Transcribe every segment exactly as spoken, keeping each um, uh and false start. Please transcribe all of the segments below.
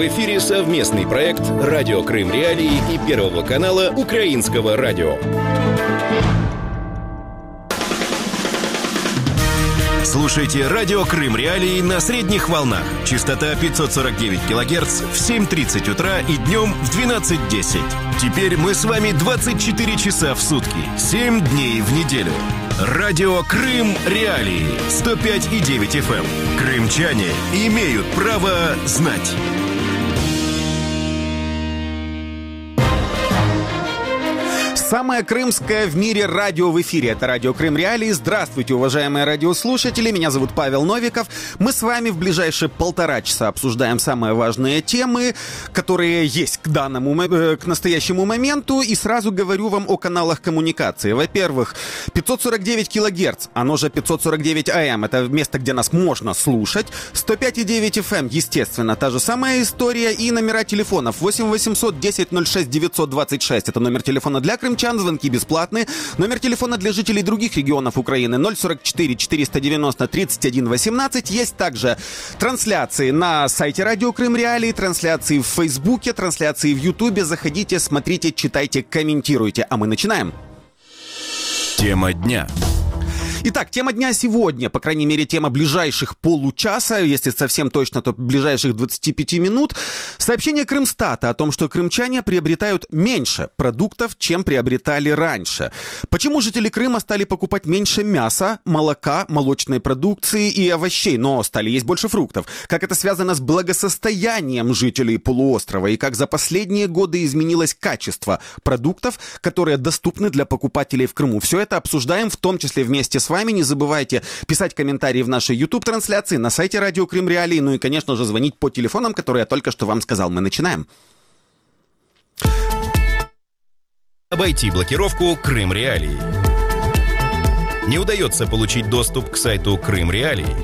В эфире совместный проект «Радио Крым Реалии» и Первого канала Украинского радио. Слушайте «Радио Крым Реалии» на средних волнах. Частота пятьсот сорок девять килогерц в семь тридцать утра и днем в двенадцать десять. Теперь мы с вами двадцать четыре часа в сутки, семь дней в неделю. Радио Крым Реалии, сто пять и девять эф эм. Крымчане имеют право знать. Самое крымское в мире радио в эфире. Это радио Крым Реалии. Здравствуйте, уважаемые радиослушатели. Меня зовут Павел Новиков. Мы с вами в ближайшие полтора часа обсуждаем самые важные темы, которые есть к данному, к настоящему моменту. И сразу говорю вам о каналах коммуникации. Во-первых, пятьсот сорок девять килогерц, оно же пятьсот сорок девять эй эм. Это место, где нас можно слушать. сто пять и девять эф эм, естественно, та же самая история. И номера телефонов восемь восемьсот десять ноль шесть девятьсот двадцать шесть. Это номер телефона для крымчан. Звонки бесплатные. Номер телефона для жителей других регионов Украины ноль сорок четыре четыреста девяносто тридцать один восемнадцать. Есть также трансляции на сайте Радио Крым Реалии, трансляции в Фейсбуке, трансляции в Ютубе. Заходите, смотрите, читайте, комментируйте. А мы начинаем. Тема дня. Итак, тема дня сегодня, по крайней мере, тема ближайших получаса, если совсем точно, то ближайших двадцати пяти минут. Сообщение Крымстата о том, что крымчане приобретают меньше продуктов, чем приобретали раньше. Почему жители Крыма стали покупать меньше мяса, молока, молочной продукции и овощей, но стали есть больше фруктов? Как это связано с благосостоянием жителей полуострова? И как за последние годы изменилось качество продуктов, которые доступны для покупателей в Крыму? Все это обсуждаем, в том числе вместе с вами. Не забывайте писать комментарии в нашей YouTube-трансляции, на сайте Радио Крым Реалии, ну и, конечно же, звонить по телефонам, которые я только что вам сказал. Мы начинаем. Обойти блокировку Крым Реалии. Не удается получить доступ к сайту Крым Реалии?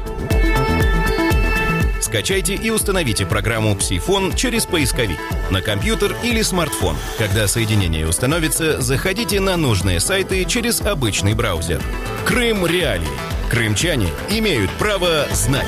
Скачайте и установите программу «Псифон» через поисковик на компьютер или смартфон. Когда соединение установится, заходите на нужные сайты через обычный браузер. Крым Реалии. Крымчане имеют право знать.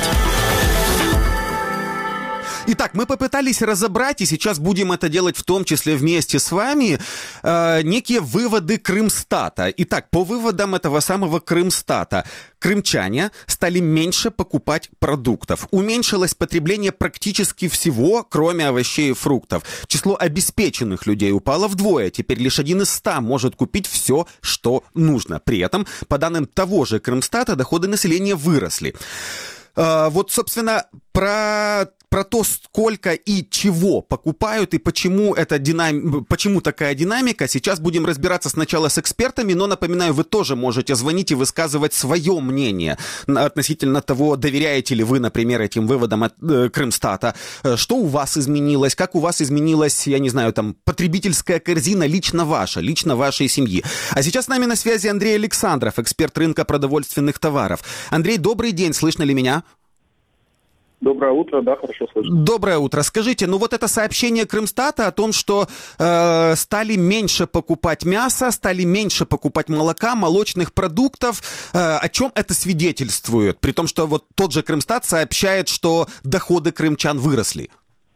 Итак, мы попытались разобрать, и сейчас будем это делать в том числе вместе с вами, э, некие выводы Крымстата. Итак, по выводам этого самого Крымстата, крымчане стали меньше покупать продуктов. Уменьшилось потребление практически всего, кроме овощей и фруктов. Число обеспеченных людей упало вдвое. Теперь лишь один из ста может купить все, что нужно. При этом, по данным того же Крымстата, доходы населения выросли. Э, вот, собственно, про... Про то, сколько и чего покупают и почему, это динам... почему такая динамика, сейчас будем разбираться сначала с экспертами, но, напоминаю, вы тоже можете звонить и высказывать свое мнение относительно того, доверяете ли вы, например, этим выводам от э, Крымстата, что у вас изменилось, как у вас изменилась, я не знаю, там, потребительская корзина лично ваша, лично вашей семьи. А сейчас с нами на связи Андрей Александров, эксперт рынка продовольственных товаров. Андрей, добрый день, слышно ли меня? Доброе утро, да, хорошо слышно. Доброе утро. Скажите, ну вот это сообщение Крымстата о том, что э, стали меньше покупать мясо, стали меньше покупать молока, молочных продуктов, э, о чем это свидетельствует? При том, что вот тот же Крымстат сообщает, что доходы крымчан выросли.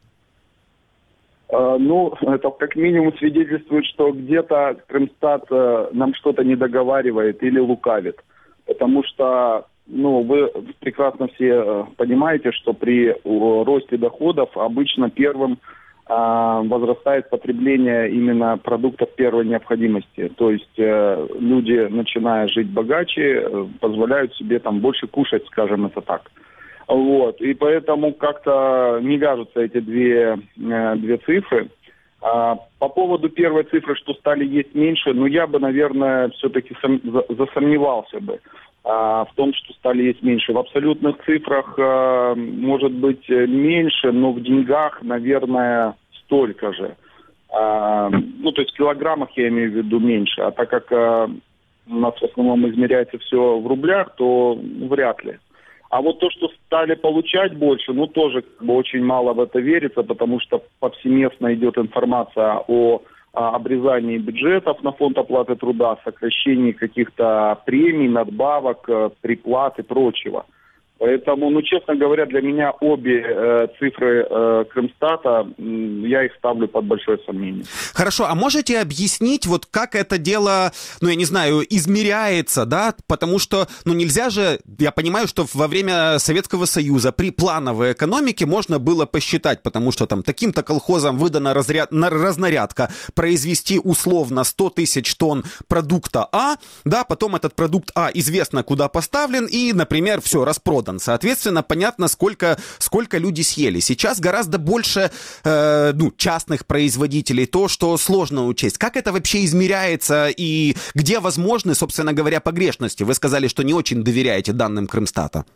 Э, ну, это как минимум свидетельствует, что где-то Крымстат э, нам что-то не договаривает или лукавит. Потому что Ну, вы прекрасно все понимаете, что при росте доходов обычно первым э, возрастает потребление именно продуктов первой необходимости. То есть э, люди, начиная жить богаче, э, позволяют себе там больше кушать, скажем это так. Вот. И поэтому как-то не вяжутся эти две, э, две цифры. А по поводу первой цифры, что стали есть меньше, ну, я бы, наверное, все-таки сом- засомневался бы. В том, что стали есть меньше. В абсолютных цифрах э, может быть меньше, но в деньгах, наверное, столько же. Э, ну, то есть в килограммах я имею в виду меньше. А так как э, у нас в основном измеряется все в рублях, то вряд ли. А вот то, что стали получать больше, ну, тоже как бы очень мало в это верится, потому что повсеместно идет информация о обрезании бюджетов на фонд оплаты труда, сокращении каких-то премий, надбавок, приплат и прочего. Поэтому, ну, честно говоря, для меня обе э, цифры э, Крымстата, э, я их ставлю под большое сомнение. Хорошо, а можете объяснить, вот как это дело, ну, я не знаю, измеряется, да? Потому что, ну, нельзя же, я понимаю, что во время Советского Союза при плановой экономике можно было посчитать, потому что там таким-то колхозам выдана разряд, разнарядка произвести условно сто тысяч тонн продукта А, да, потом этот продукт А известно куда поставлен и, например, все, распродан. Соответственно, понятно, сколько, сколько люди съели. Сейчас гораздо больше э, ну, частных производителей, то, что сложно учесть. Как это вообще измеряется и где возможны, собственно говоря, погрешности? Вы сказали, что не очень доверяете данным Крымстата.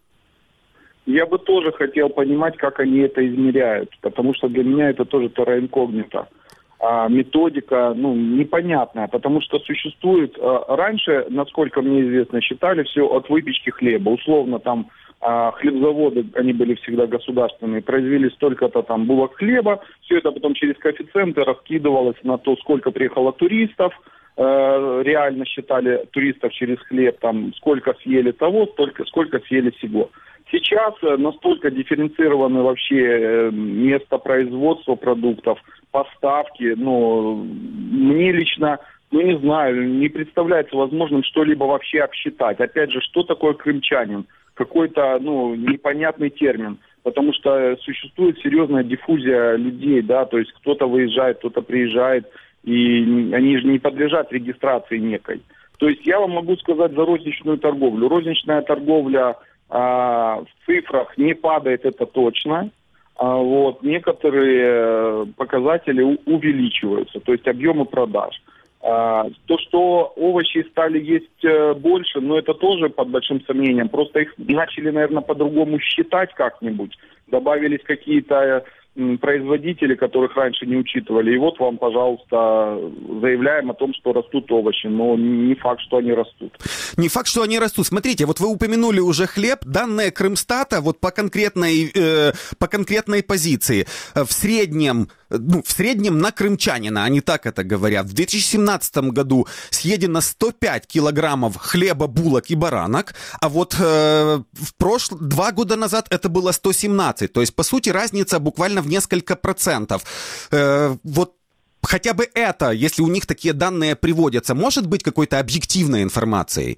Я бы тоже хотел понимать, как они это измеряют, потому что для меня это тоже терра инкогнита. А методика, ну, непонятная, потому что существует, раньше, насколько мне известно, считали все от выпечки хлеба. Условно, там, хлебзаводы, они были всегда государственные, произвели столько-то там булок хлеба, все это потом через коэффициенты раскидывалось на то, сколько приехало туристов, реально считали туристов через хлеб, там, сколько съели того, столько, сколько съели сего. Сейчас настолько дифференцированы вообще место производства продуктов, поставки, ну, мне лично, ну, не знаю, не представляется возможным что-либо вообще обсчитать. Опять же, что такое крымчанин? Какой-то, ну, непонятный термин, потому что существует серьезная диффузия людей, да, то есть кто-то выезжает, кто-то приезжает, и они же не подлежат регистрации некой. То есть я вам могу сказать за розничную торговлю. Розничная торговля а, в цифрах не падает, это точно. А, вот, некоторые показатели у- увеличиваются, то есть объемы продаж. А, то, что овощи стали есть э, больше, но это тоже под большим сомнением. Просто их начали, наверное, по-другому считать как-нибудь. Добавились какие-то м, производители, которых раньше не учитывали. И вот вам, пожалуйста, заявляем о том, что растут овощи, но не факт, что они растут. Не факт, что они растут. Смотрите, вот вы упомянули уже хлеб. Данные Крымстата вот по конкретной, э, по конкретной позиции. В среднем, ну, в среднем на крымчанина, они так это говорят. В две тысячи семнадцатом году съедено сто пять килограммов хлеба, булок и баранок, а вот э, в прошлом, два года назад это было сто семнадцать. То есть, по сути, разница буквально в несколько процентов. Э, вот хотя бы это, если у них такие данные приводятся, может быть какой-то объективной информацией?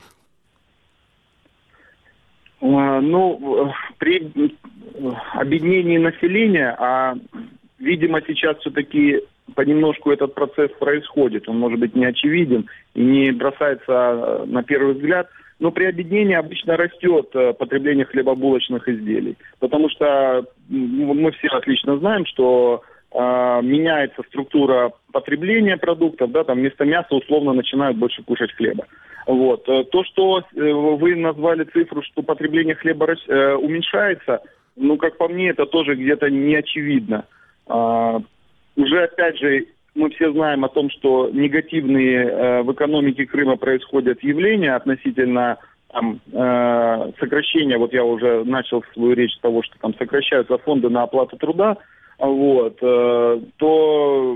А, Ну, при объединении населения, а, видимо, сейчас все-таки понемножку этот процесс происходит. Он, может быть, не очевиден и не бросается на первый взгляд, но при объединении обычно растет э, потребление хлебобулочных изделий. Потому что м, мы все отлично знаем, что э, меняется структура потребления продуктов, да, там вместо мяса условно начинают больше кушать хлеба. Вот. Э, То, что э, вы назвали цифру, что потребление хлеба рас- э, уменьшается, ну, как по мне, это тоже где-то не очевидно. А, уже, опять же, мы все знаем о том, что негативные э, в экономике Крыма происходят явления относительно там, э, сокращения, вот я уже начал свою речь с того, что там сокращаются фонды на оплату труда, вот, э, то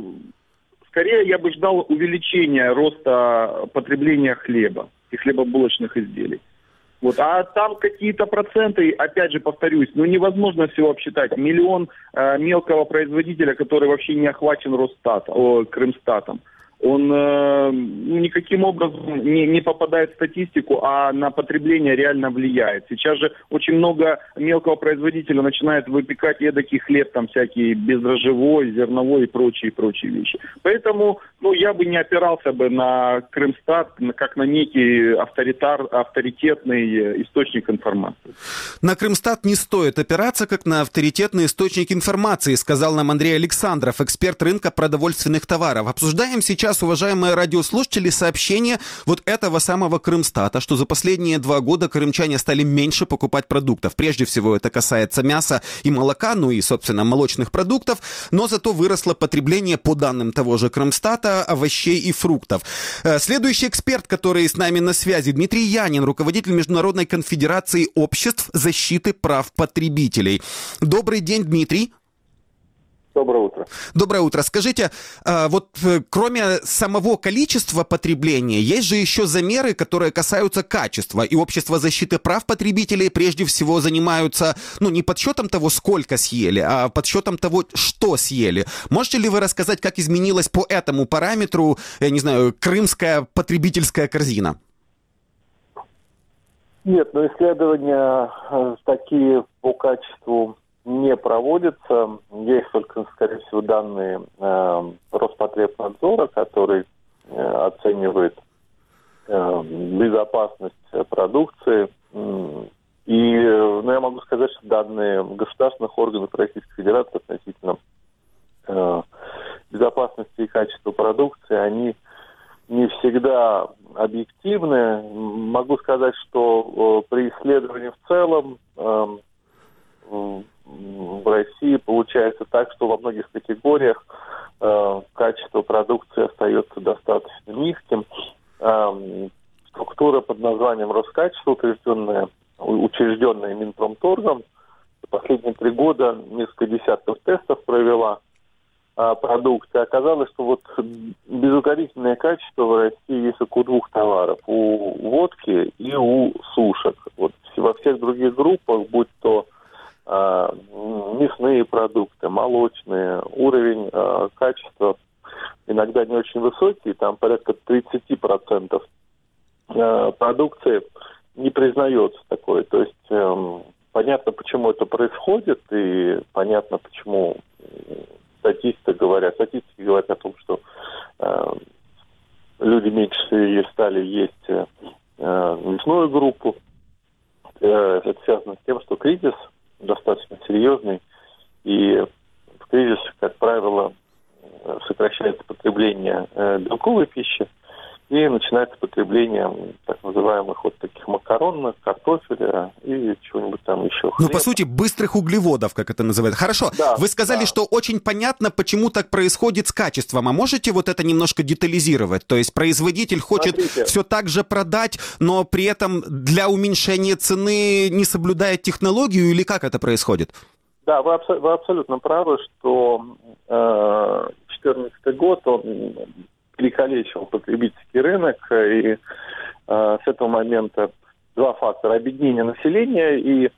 скорее я бы ждал увеличения роста потребления хлеба и хлебобулочных изделий. Вот. А там какие-то проценты, опять же повторюсь, ну невозможно всего обсчитать. Миллион э, мелкого производителя, который вообще не охвачен Росстатом, о, Крымстатом, он э, никаким образом не, не попадает в статистику, а на потребление реально влияет. Сейчас же очень много мелкого производителя начинает выпекать эдакий хлеб, там всякие бездрожжевой, зерновой и прочие, прочие вещи. Поэтому ну, я бы не опирался бы на Крымстат как на некий авторитар, авторитетный источник информации. На Крымстат не стоит опираться как на авторитетный источник информации, сказал нам Андрей Александров, эксперт рынка продовольственных товаров. Обсуждаем сейчас, уважаемые радиослушатели, сообщение вот этого самого Крымстата, что за последние два года крымчане стали меньше покупать продуктов. Прежде всего это касается мяса и молока, ну и, собственно, молочных продуктов, но зато выросло потребление, по данным того же Крымстата, овощей и фруктов. Следующий эксперт, который с нами на связи, Дмитрий Янин, руководитель Международной конфедерации обществ защиты прав потребителей. Добрый день, Дмитрий. Доброе утро. Доброе утро. Скажите, вот кроме самого количества потребления, есть же еще замеры, которые касаются качества. И Общество защиты прав потребителей прежде всего занимаются, ну, не подсчетом того, сколько съели, а подсчетом того, что съели. Можете ли вы рассказать, как изменилась по этому параметру, я не знаю, крымская потребительская корзина? Нет, но исследования такие по качеству не проводятся. Есть только, скорее всего, данные э, Роспотребнадзора, который э, оценивает э, безопасность продукции. И ну, я могу сказать, что данные государственных органов Российской Федерации относительно э, безопасности и качества продукции, они не всегда объективны. Могу сказать, что э, при исследовании в целом э, в России получается так, что во многих категориях э, качество продукции остается достаточно низким. Э, структура под названием Роскачество, утвержденная, учрежденная Минпромторгом, за последние три года несколько десятков тестов провела э, продукции. Оказалось, что вот безукоризненное качество в России есть только у двух товаров: у водки и у сушек. Вот во всех других группах, будь то Uh, мясные продукты, молочные, уровень uh, качества иногда не очень высокий, там порядка тридцать процентов uh, продукции не признается такое. То есть um, понятно, почему это происходит, и понятно, почему статисты говорят, статистики говорят о том, что uh, люди меньше стали есть uh, мясную группу. Uh, это связано с тем, что кризис достаточно серьезный, и в кризис, как правило, сокращается потребление э, белковой пищи, и начинается потребление так называемых вот таких макаронных, картофеля и чего-нибудь там еще. Ну, по сути, быстрых углеводов, как это называют. Хорошо, да, вы сказали, да. что очень понятно, почему так происходит с качеством. А можете вот это немножко детализировать? То есть производитель хочет Смотрите. все так же продать, но при этом для уменьшения цены не соблюдает технологию, или как это происходит? Да, вы, абсо- вы абсолютно правы, что две тысячи четырнадцатый год, он перекалечивал потребительский рынок, и э, с этого момента два фактора: обеднение населения и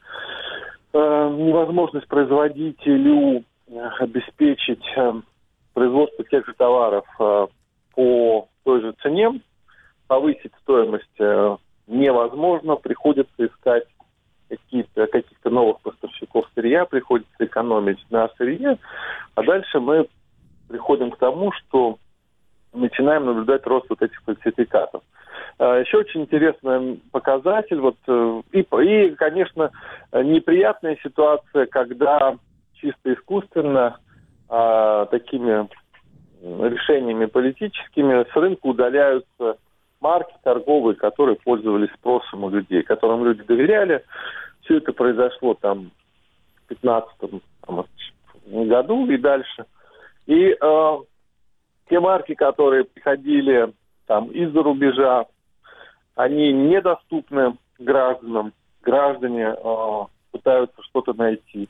э, невозможность производителю обеспечить э, производство тех же товаров э, по той же цене. Повысить стоимость э, невозможно, приходится искать какие-то, каких-то новых поставщиков сырья, приходится экономить на сырье, а дальше мы приходим к тому, что начинаем наблюдать рост вот этих фальсификатов. Еще очень интересный показатель, вот, и, и, конечно, неприятная ситуация, когда чисто искусственно а, такими решениями политическими с рынка удаляются марки торговые, которые пользовались спросом у людей, которым люди доверяли. Все это произошло там в две тысячи пятнадцатом году и дальше. И э, те марки, которые приходили там из-за рубежа, они недоступны гражданам. Граждане э, пытаются что-то найти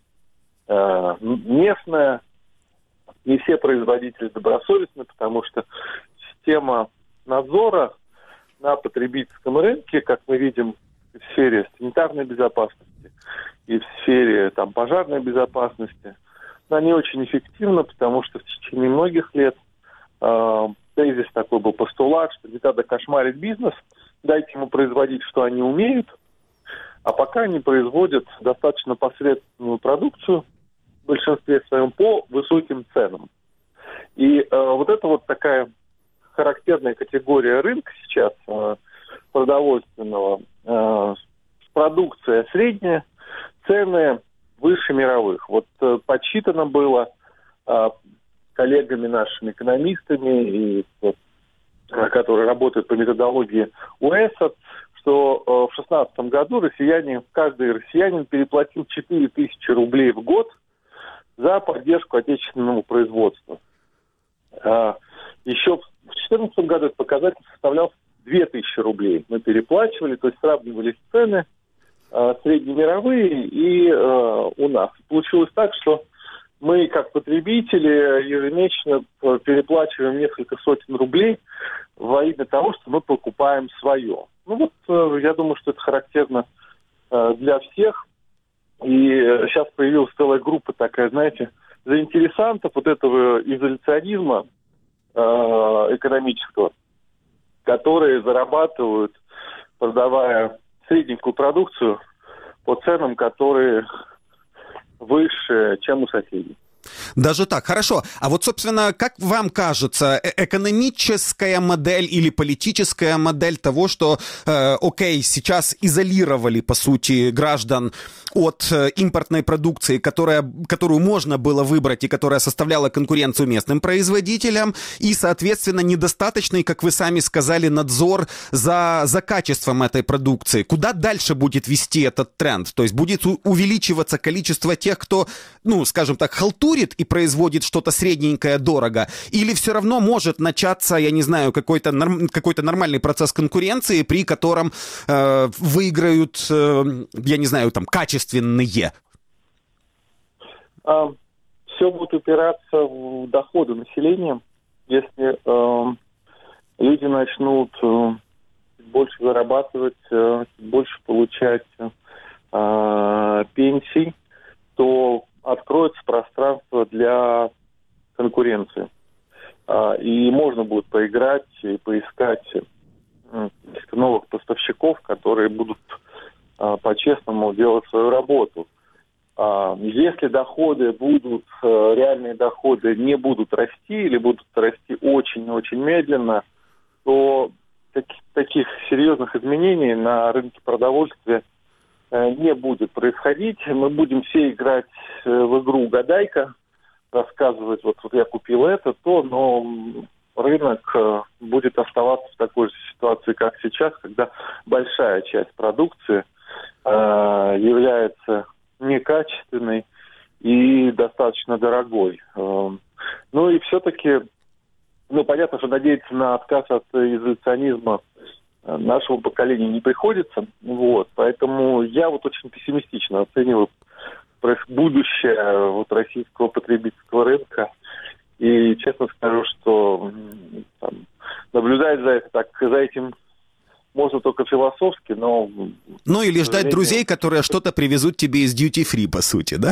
э, местное. Не все производители добросовестны, потому что система надзора на потребительском рынке, как мы видим в сфере санитарной безопасности и в сфере там, пожарной безопасности, она не очень эффективна, потому что в течение многих лет э, тезис такой был постулат, что не надо кошмарить бизнес, дайте ему производить, что они умеют, а пока они производят достаточно посредственную продукцию, в большинстве своем, по высоким ценам. И э, вот это вот такая характерная категория рынка сейчас э, продовольственного. Э, продукция средняя, цены выше мировых. Вот э, подсчитано было э, коллегами нашими экономистами, и, вот, которые работают по методологии УЭСа, что э, в шестнадцатом году россияне, каждый россиянин переплатил четыре тысячи рублей в год за поддержку отечественного производства. Э, еще в две тысячи четырнадцатом году этот показатель составлял две тысячи рублей. Мы переплачивали, то есть сравнивались цены, э, среднемировые и э, у нас. Получилось так, что мы, как потребители, ежемесячно переплачиваем несколько сотен рублей во имя того, что мы покупаем свое. Ну вот, я думаю, что это характерно для всех. И сейчас появилась целая группа такая, знаете, заинтересантов вот этого изоляционизма э, экономического, которые зарабатывают, продавая средненькую продукцию по ценам, которые выше, чем у соседей. Даже так, хорошо. А вот, собственно, как вам кажется, экономическая модель или политическая модель того, что, э, окей, сейчас изолировали, по сути, граждан от э, импортной продукции, которая, которую можно было выбрать и которая составляла конкуренцию местным производителям, и, соответственно, недостаточный, как вы сами сказали, надзор за, за качеством этой продукции. Куда дальше будет вести этот тренд? То есть будет у- увеличиваться количество тех, кто, ну, скажем так, халтурит и производит что-то средненькое дорого, или все равно может начаться, я не знаю, какой-то, норм, какой-то нормальный процесс конкуренции, при котором э, выиграют, э, я не знаю, там, качественные? А, все будет упираться в доходы населения. Если э, люди начнут э, больше зарабатывать, э, больше получать э, пенсий, то откроется пространство для конкуренции. И можно будет поиграть и поискать новых поставщиков, которые будут по-честному делать свою работу. Если доходы будут, реальные доходы не будут расти или будут расти очень-очень медленно, то таких серьезных изменений на рынке продовольствия не будет происходить. Мы будем все играть в игру «Угадайка», рассказывать, вот, вот я купил это, то, но рынок будет оставаться в такой же ситуации, как сейчас, когда большая часть продукции э, является некачественной и достаточно дорогой. Э, ну и все-таки, ну понятно, что надеяться на отказ от изоляционизма нашего поколения не приходится, вот, поэтому я вот очень пессимистично оцениваю будущее вот российского потребительского рынка, и честно скажу, что там, наблюдать за, это, так, за этим можно только философски, но... Ну или ждать друзей, которые что-то привезут тебе из duty-free, по сути, да?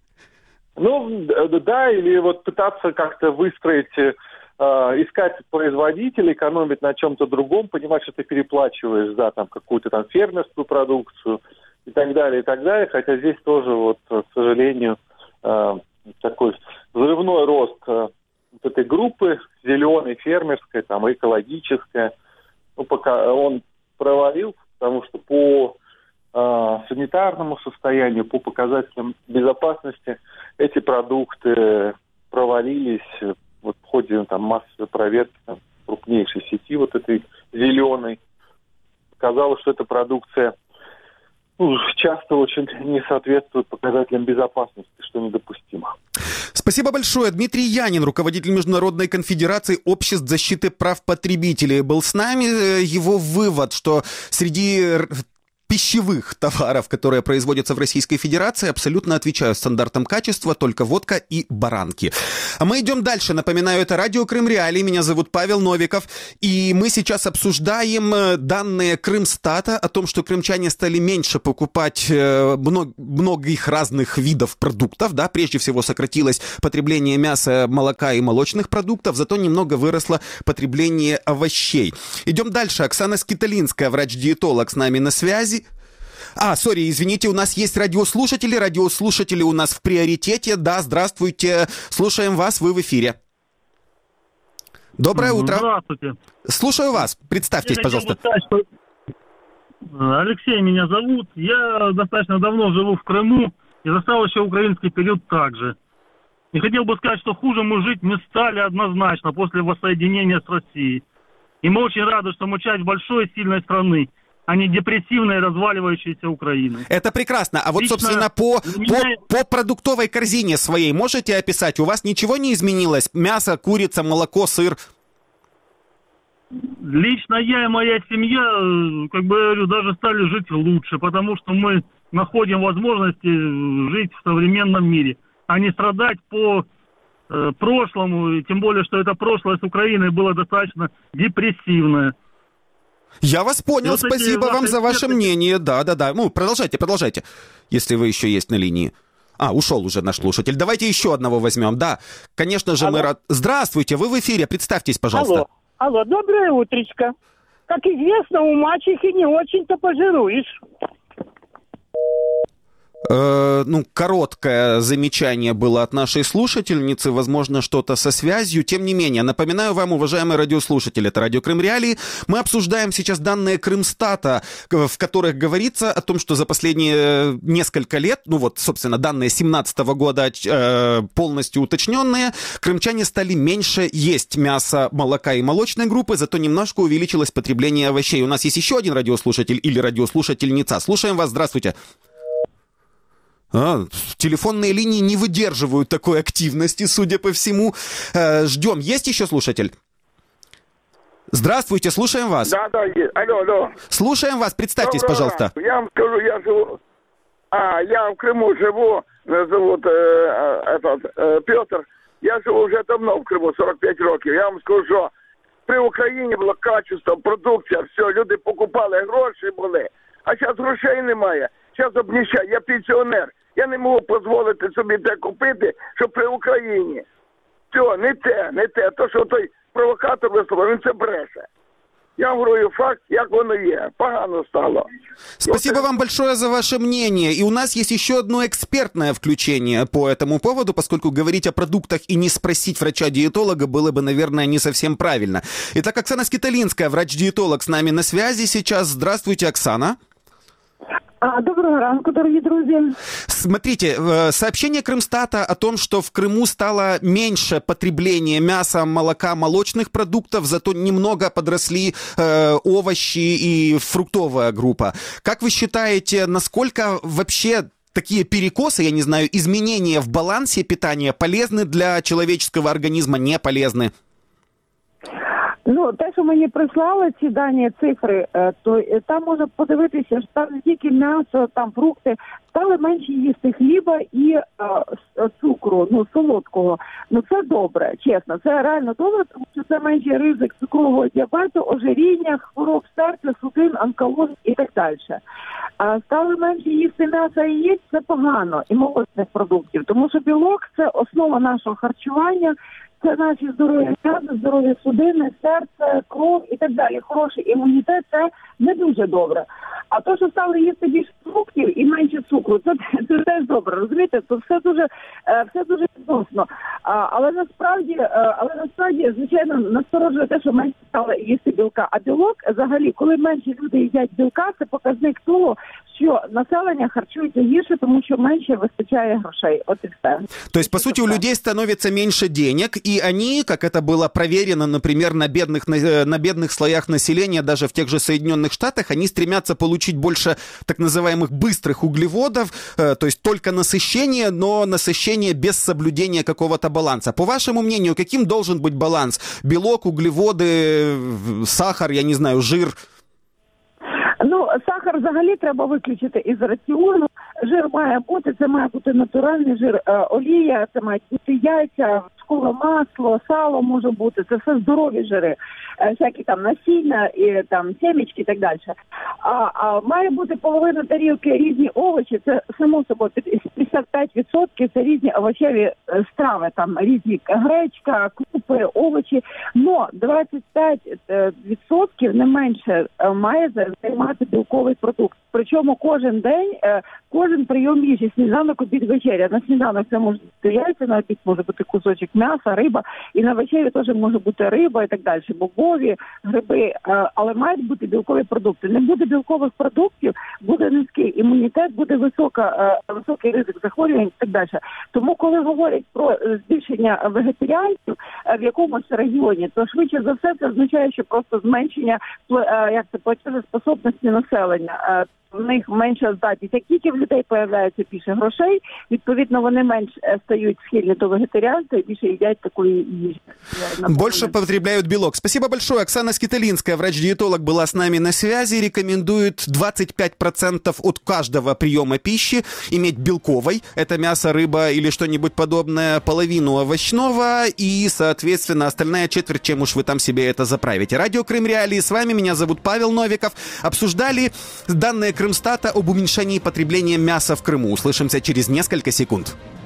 Ну, да, или вот пытаться как-то выстроить... искать производителей, экономить на чем-то другом, понимать, что ты переплачиваешь за там какую-то там фермерскую продукцию и так далее, и так далее. Хотя здесь тоже, вот, к сожалению, такой взрывной рост вот этой группы, зеленой, фермерской, там, экологической, ну, пока он провалился, потому что по э, санитарному состоянию, по показателям безопасности эти продукты провалились вот в ходе там, массовой проверки там, крупнейшей сети вот этой зеленой. Казалось, что эта продукция ну, часто очень не соответствует показателям безопасности, что недопустимо. Спасибо большое. Дмитрий Янин, руководитель Международной конфедерации обществ защиты прав потребителей, был с нами. Его вывод, что среди пищевых товаров, которые производятся в Российской Федерации, абсолютно отвечают стандартам качества, только водка и баранки. А мы идем дальше. Напоминаю, это радио Крым Реалии. Меня зовут Павел Новиков. И мы сейчас обсуждаем данные Крымстата о том, что крымчане стали меньше покупать много, многих разных видов продуктов. Да? Прежде всего сократилось потребление мяса, молока и молочных продуктов, зато немного выросло потребление овощей. Идем дальше. Оксана Скиталинская, врач-диетолог, с нами на связи. А, сори, извините, у нас есть радиослушатели. Радиослушатели у нас в приоритете. Да, здравствуйте. Слушаем вас, вы в эфире. Доброе утро. Здравствуйте. Слушаю вас. Представьтесь, Я пожалуйста. Сказать, что... Алексей меня зовут. Я достаточно давно живу в Крыму и застал еще украинский период также. И хотел бы сказать, что хуже мы жить не стали однозначно после воссоединения с Россией. И мы очень рады, что мы часть большой сильной страны, а не депрессивной разваливающейся Украины. Это прекрасно. А вот, Лично собственно, по, меня... по, по продуктовой корзине своей можете описать? У вас ничего не изменилось? Мясо, курица, молоко, сыр? Лично я и моя семья, как бы говорю, даже стали жить лучше, потому что мы находим возможности жить в современном мире. а не страдать по э, прошлому, и тем более, что это прошлое с Украиной было достаточно депрессивное. Я вас понял, вот спасибо вам за ваше мнение. Да, да, да. Ну, продолжайте, продолжайте, если вы еще есть на линии. А, ушел уже наш слушатель. Давайте еще одного возьмем. Да, конечно же, алло. Мы рад... Здравствуйте, вы в эфире, представьтесь, пожалуйста. Алло, алло, доброе утречко. Как известно, у мачехи не очень-то пожируешь. Э, ну, короткое замечание было от нашей слушательницы, возможно, что-то со связью. Тем не менее, напоминаю вам, уважаемые радиослушатели, это Радио Крым Реалии. Мы обсуждаем сейчас данные Крымстата, в которых говорится о том, что за последние несколько лет, ну вот, собственно, данные семнадцатого года э, полностью уточненные, крымчане стали меньше есть мяса, молока и молочной группы, зато немножко увеличилось потребление овощей. У нас есть еще один радиослушатель или радиослушательница. Слушаем вас, здравствуйте. А, телефонные линии не выдерживают такой активности, судя по всему. Э, ждем. Есть еще слушатель? Здравствуйте, слушаем вас. Да, да, есть. Алло, алло. Слушаем вас, представьтесь, Доброго пожалуйста. Ранку. Я вам скажу, я живу... А, я в Крыму живу, меня зовут э, этот, э, Петр. Я живу вже давно в Криму, сорок п'ять років. Я вам скажу, що при Україні було качество, продукція, все, люди покупали, гроші були. А зараз грошей немає. Зараз обніщаю, я пенсіонер. Я не можу дозволити собі те купити, що при Україні. Все, не те, не те. То, що той провокатор висловив, він це бреше. Я вам говорю факт, як воно є. Погано стало. Спасибо вам большое за ваше мнение. И у нас есть еще одно экспертное включение по этому поводу, поскольку говорить о продуктах и не спросить врача-диетолога было бы, наверное, не совсем правильно. Итак, Оксана Скиталинская, врач-диетолог, с нами на связи сейчас. Здравствуйте, Оксана. Доброго ранку, дорогие друзья. Смотрите, сообщение Крымстата о том, что в Крыму стало меньше потребления мяса, молока, молочных продуктов, зато немного подросли э, овощи и фруктовая группа. Как вы считаете, насколько вообще такие перекосы, я не знаю, изменения в балансе питания полезны для человеческого организма, не полезны? Ну, те, що мені прислали ці дані цифри, то там можна подивитися, що там не тільки м'ясо, там фрукти, стали менше їсти хліба і е, цукру, ну, солодкого. Ну, це добре, чесно, це реально добре, тому що це менший ризик цукрового діабету, ожиріння, хвороб серця, судин, онкології і так далі. А стали менше їсти м'яса і яєць, це погано, і молочних продуктів, тому що білок – це основа нашого харчування. Це наші здоров'я м'язи, здоров'я судини, серце, кров і так далі. Хороший імунітет – це не дуже добре. А то, що стали їсти більше фруктів і менше цукру, це, це теж добре, розумієте? То все дуже, все дуже відносно. Але насправді, але насправді, звичайно, насторожує те, що менше стали їсти білка. А білок, взагалі, коли менше люди їдять білка, це показник того, що населення харчується гірше, тому що менше вистачає грошей. От і все. То есть, по сути, у людей становится меньше денег, и они, как это было проверено, например, на бедных, на, на бедных слоях населения, даже в тех же Соединенных Штатах, они стремятся получить больше так называемых быстрых углеводов, э, то есть только насыщение, но насыщение без соблюдения какого-то баланса. По вашему мнению, каким должен быть баланс? Белок, углеводы, сахар, я не знаю, жир? Ну, сахар взагалі треба виключити із раціону. Жир має бути, це має бути натуральний жир, е, олія, це мають бути яйця, вершкове масло, сало може бути, це все здорові жири, е, всякі там насіння, і там сімечки і так далі. А, а має бути половина тарілки різні овочі, це само собою п'ятдесят п'ять відсотків це різні овочеві страви, там різні гречка, крупи, овочі, но двадцять п'ять відсотків не менше має займати білковий продукт. Причому кожен день, кожен прийом їжі, сніданок, обід, вечеря. На сніданок це може бути яйця, на обід може бути кусочок м'яса, риба, і на вечері теж може бути риба і так далі, бобові, гриби, але мають бути білкові продукти. Не буде білкових продуктів, буде низький імунітет, буде висока, високий ризик захворювань і так далі. Тому, коли говорять про збільшення вегетаріанців в якомусь регіоні, то швидше за все це означає, що просто зменшення, як це, платежеспособності населення. В них менша здатність. Як тільки в людей з'являється більше грошей, відповідно, вони менш стають схильні до вегетаріанства і більше їдять такої їжі. Больше потребляют белок. Спасибо большое. Оксана Скиталинская, врач-диетолог, была с нами на связи. Рекомендует двадцать пять процентов от каждого приема пищи иметь белковой. Это мясо, рыба или что-нибудь подобное. Половину овощного и, соответственно, остальная четверть, чем уж вы там себе это заправите. Радио Крым Реалии. С вами, меня зовут Павел Новиков. Обсуждали данные Крымстата об уменьшении потребления мяса в Крыму. Услышимся через несколько секунд.